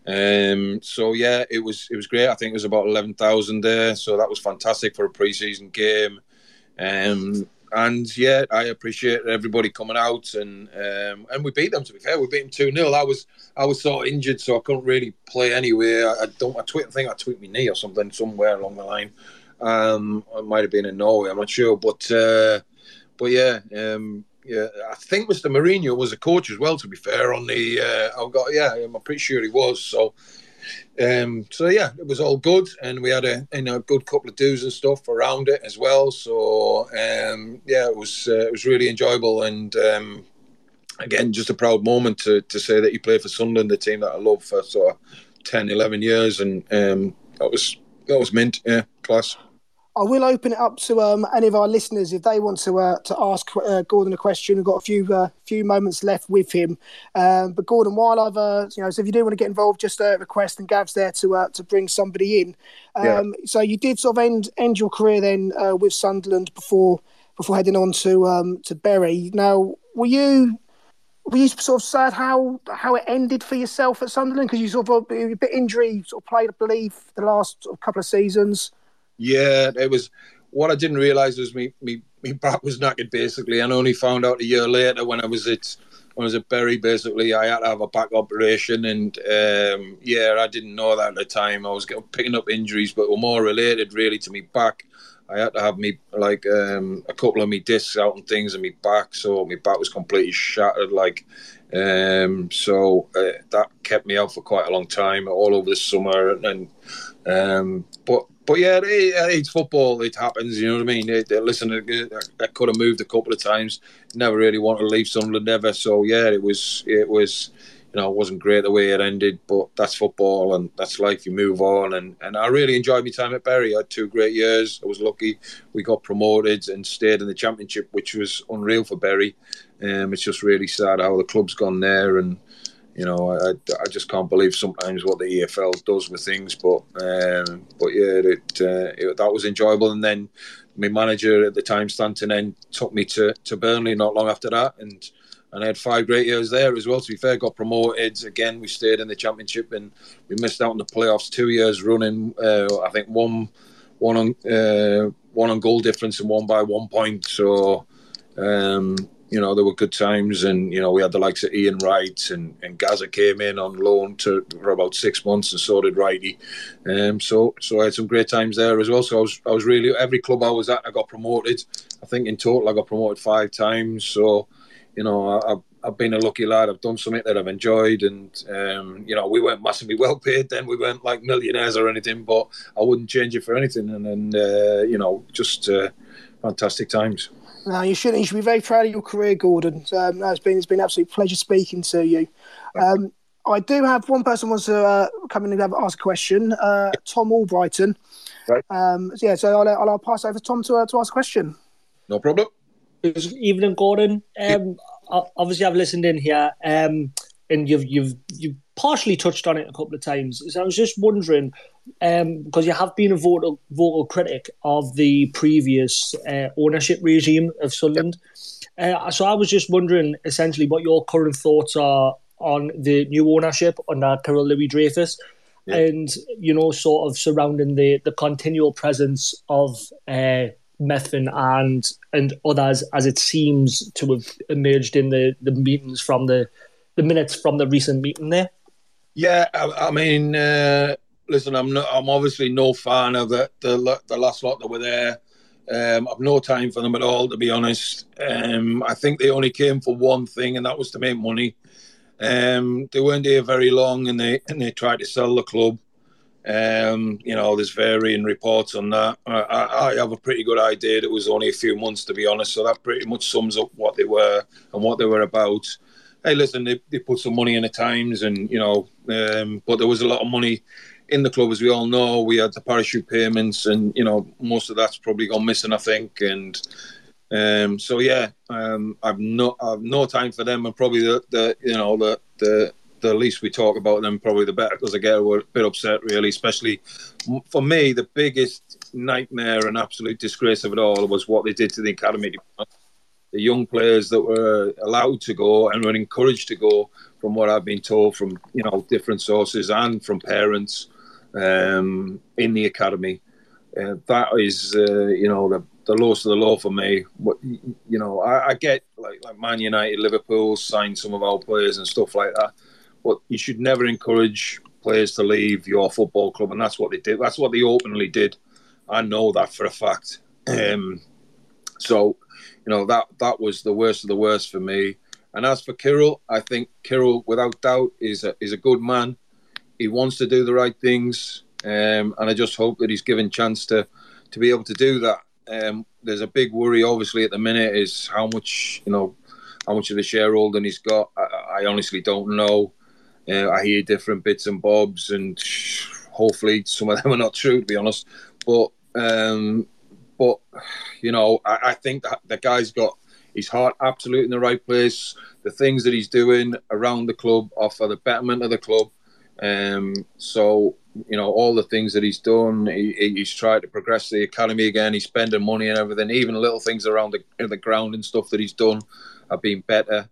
It was great. I think it was about 11,000 there, so that was fantastic for a pre-season game. And I appreciate everybody coming out, and we beat them. To be fair, we beat them 2-0. I was sort of injured, so I couldn't really play anyway. I tweaked my knee or something somewhere along the line. It might have been in Norway. I'm not sure, but I think Mr. Mourinho was a coach as well. To be fair, on the I'm pretty sure he was. So. It was all good, and we had a good couple of do's and stuff around it as well. So it was really enjoyable, and again, just a proud moment to say that you played for Sunderland, the team that I love for sort of 10, 11 years, and that was mint, class. I will open it up to any of our listeners if they want to ask Gordon a question. We've got a few moments left with him. But Gordon, while I've so if you do want to get involved, just request, and Gav's there to bring somebody in. So you did sort of end your career then with Sunderland before heading on to Bury. Now, were you sort of sad how it ended for yourself at Sunderland, because you sort of a bit injury sort of played, I believe, the last sort of couple of seasons? Yeah, it was. What I didn't realise was me back was knackered, basically, and only found out a year later when I was at Bury. Basically, I had to have a back operation, and I didn't know that at the time. I was picking up injuries, but were more related really to me back. I had to have a couple of me discs out and things in me back, so my back was completely shattered. That kept me out for quite a long time, all over the summer, But it's football. It happens, you know what I mean? I could have moved a couple of times. Never really wanted to leave Sunderland ever. So it was. It wasn't great the way it ended, but that's football and that's life. You move on, and I really enjoyed my time at Bury. I had 2 great years. I was lucky. We got promoted and stayed in the Championship, which was unreal for Bury. It's just really sad how the club's gone there, and I just can't believe sometimes what the EFL does with things. But that was enjoyable. And then my manager at the time, Stanton, then took me to Burnley not long after that, and I had 5 great years there as well. To be fair, got promoted again. We stayed in the Championship, and we missed out on the playoffs 2 years running. I think one on goal difference and one by 1 point. So. There were good times, and we had the likes of Ian Wright and Gaza came in on loan for about 6 months, and so did Righty. So I had some great times there as well. So I was really, every club I was at, I got promoted. I think in total I got promoted 5 times. So I've been a lucky lad. I've done something that I've enjoyed, and we weren't massively well paid then. We weren't like millionaires or anything, but I wouldn't change it for anything. And just fantastic times. No, you shouldn't. You should be very proud of your career, Gordon. It's been an absolute pleasure speaking to you. I do have one person who wants to come in and ask a question. Tom Albrighton. Right. So I'll pass over to Tom to ask a question. No problem. Good evening, Gordon. Obviously, I've listened in here, and you've partially touched on it a couple of times. So I was just wondering, because you have been a vocal critic of the previous ownership regime of Sunderland. So I was just wondering, essentially, what your current thoughts are on the new ownership under Kyril Louis-Dreyfus, and sort of surrounding the continual presence of Methven and others, as it seems to have emerged in the meetings from the minutes from the recent meeting there. Yeah, I mean, listen, I'm obviously no fan of the last lot that were there. I've no time for them at all, to be honest. I think they only came for one thing, and that was to make money. They weren't here very long, and they tried to sell the club. There's varying reports on that. I have a pretty good idea. It was only a few months, to be honest. So that pretty much sums up what they were and what they were about. Hey, listen, they put some money in at times, and but there was a lot of money in the club, as we all know. We had the parachute payments, and most of that's probably gone missing, I think. And I've no time for them, and probably the least we talk about them, probably the better, because I get a bit upset, really. Especially for me, the biggest nightmare and absolute disgrace of it all was what they did to the academy. The young players that were allowed to go and were encouraged to go, from what I've been told from different sources and from parents in the academy. That is the lowest of the low for me. I get like Man United, Liverpool signed some of our players and stuff like that, but you should never encourage players to leave your football club, and that's what they did. That's what they openly did. I know that for a fact. That was the worst of the worst for me. And as for Kyril, I think Kyril, without doubt, is a good man. He wants to do the right things, and I just hope that he's given chance to be able to do that. There's a big worry, obviously, at the minute is how much of the shareholding he's got. I honestly don't know. I hear different bits and bobs, and hopefully some of them are not true, to be honest. But I think that the guy's got his heart absolutely in the right place. The things that he's doing around the club are for the betterment of the club. All the things that he's done, he's tried to progress the academy again. He's spending money and everything. Even little things around the ground and stuff that he's done have been better.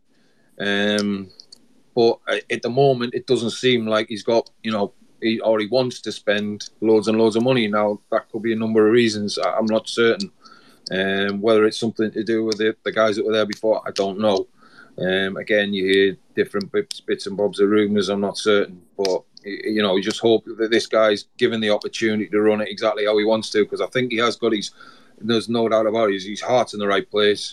But at the moment, it doesn't seem like he's got, he already wants to spend loads and loads of money. Now, that could be a number of reasons. I'm not certain. Whether it's something to do with the guys that were there before, I don't know. Again, you hear different bits and bobs of rumours. I'm not certain. But, you just hope that this guy's given the opportunity to run it exactly how he wants to, because I think he has got there's no doubt about it, his heart's in the right place.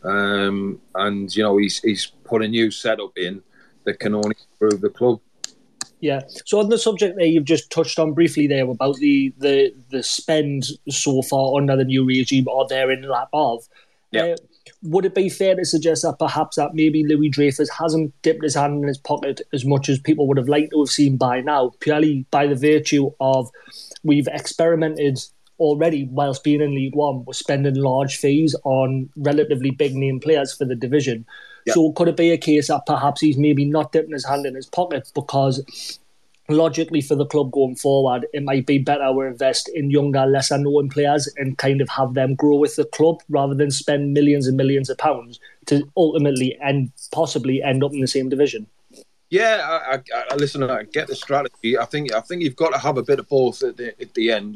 He's put a new setup in that can only improve the club. Yeah. So on the subject there, you've just touched on briefly there about the spend so far under the new regime or there in lap of. Yeah. Would it be fair to suggest that perhaps that maybe Louis Dreyfus hasn't dipped his hand in his pocket as much as people would have liked to have seen by now, purely by the virtue of we've experimented already whilst being in League One with spending large fees on relatively big name players for the division. Yep. So could it be a case that perhaps he's maybe not dipping his hand in his pocket because logically for the club going forward, it might be better to invest in younger, lesser known players and kind of have them grow with the club rather than spend millions and millions of pounds to ultimately and possibly end up in the same division? Yeah, I listen. I get the strategy. I think you've got to have a bit of both at the end.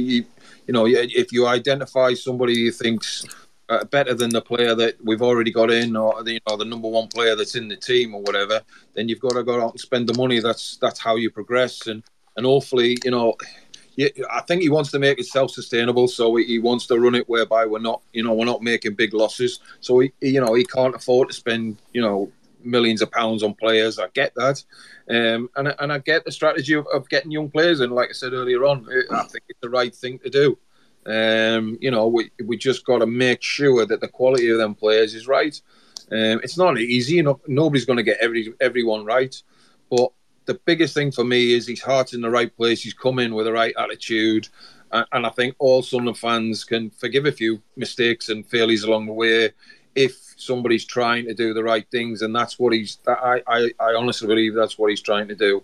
If you identify somebody who thinks better than the player that we've already got in, or the number one player that's in the team or whatever, then you've got to go out and spend the money. That's how you progress, and hopefully, I think he wants to make it self-sustainable. So he wants to run it whereby we're not making big losses. So he can't afford to spend millions of pounds on players. I get that, and I get the strategy of getting young players. And like I said earlier on, I think it's the right thing to do. We just got to make sure that the quality of them players is right. It's not easy. Nobody's going to get everyone right. But the biggest thing for me is his heart's in the right place. He's come in with the right attitude. And I think all Sunderland fans can forgive a few mistakes and failures along the way if somebody's trying to do the right things. And that's what I honestly believe that's what he's trying to do.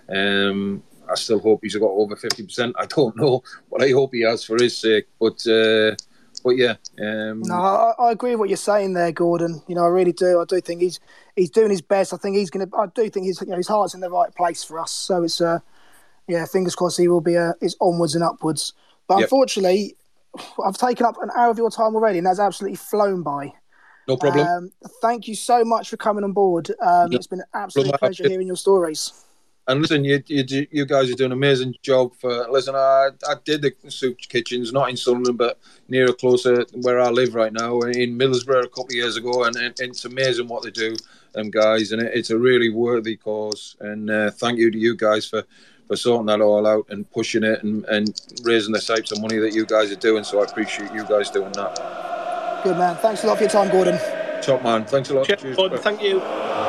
I still hope he's got over 50%. I don't know, but I hope he has for his sake. But yeah. No, I agree with what you're saying there, Gordon. I really do. I do think he's doing his best. I think he's going to. I do think his heart's in the right place for us. So it's fingers crossed he will be is onwards and upwards. But Unfortunately, I've taken up an hour of your time already, and that's absolutely flown by. No problem. Thank you so much for coming on board. It's been an absolute pleasure hearing your stories. And listen, you guys are doing an amazing job. Listen, I did the soup kitchens, not in Sunderland, but nearer closer where I live right now, in Middlesbrough a couple of years ago, and it's amazing what they do, guys, and it's a really worthy cause. And thank you to you guys for sorting that all out and pushing it and raising the types of money that you guys are doing. So I appreciate you guys doing that. Good man. Thanks a lot for your time, Gordon. Top man. Thanks a lot. Cheers, Gordon. Thank you.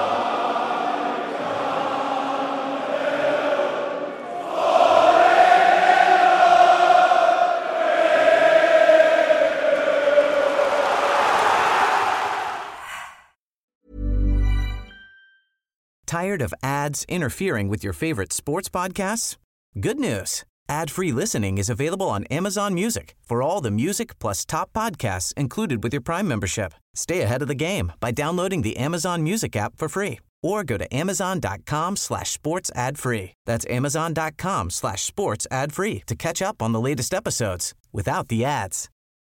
Tired of ads interfering with your favorite sports podcasts? Good news. Ad-free listening is available on Amazon Music for all the music plus top podcasts included with your Prime membership. Stay ahead of the game by downloading the Amazon Music app for free or go to amazon.com/sports ad free. That's amazon.com/sports ad free to catch up on the latest episodes without the ads.